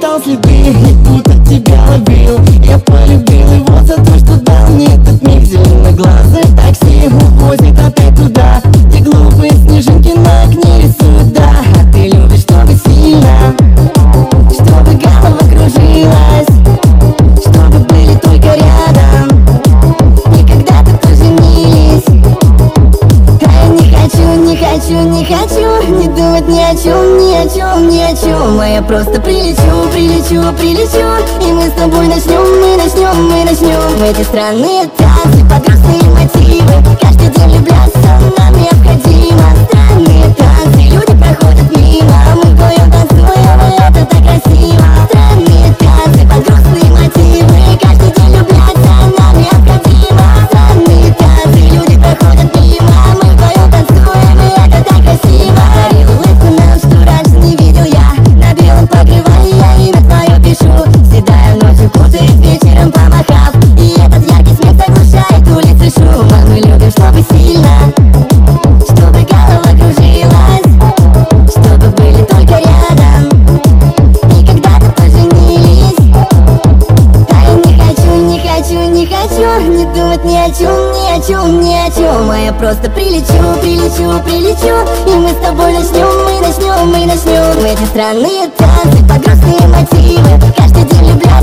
оставлял следы, и будто тебя ловил. Я полюбил его за то, что дал мне этот миг. Зеленоглазое такси увозит опять туда, где глупые снежинки на окне рисуют, да. А ты любишь, чтобы сильно, чтобы голова кружилась, чтобы были только рядом, и когда-то поженились. А я не хочу, не хочу, не хочу не думать ни о чем, ни о чем, ни о чем. А я просто прилечу, прилечу, прилечу, и мы с тобой начнем, мы начнем, мы начнем в эти странные танцы под грустные мотивы. Каждый день влюбляться нам необходимо. Странные танцы, люди проходят мимо, а мы вдвоем танцуем, и это так красиво. Странные танцы под грустные мотивы. Каждый день влюбляться нам необходимо. Странные танцы, люди проходят мимо, а мы вдвоем танцуем, и это так красиво. Подари улыбку нам, что раньше не видел я. На белом покрывале я имя твое пишу. Седая ночью путает вечером помахав, и этот яркий смех заглушает улицы шум. А мы любим, чтобы сильно, чтобы голова кружилась, чтобы были только рядом, и когда-то поженились. А я не хочу, не хочу, не хочу не думать ни о чем, ни о чем, ни о чем. А я просто прилечу, прилечу, прилечу, и мы с тобой начнем, мы начнем, мы начнем в эти странные танцы под грустные мотивы. Каждый день влюбляюсь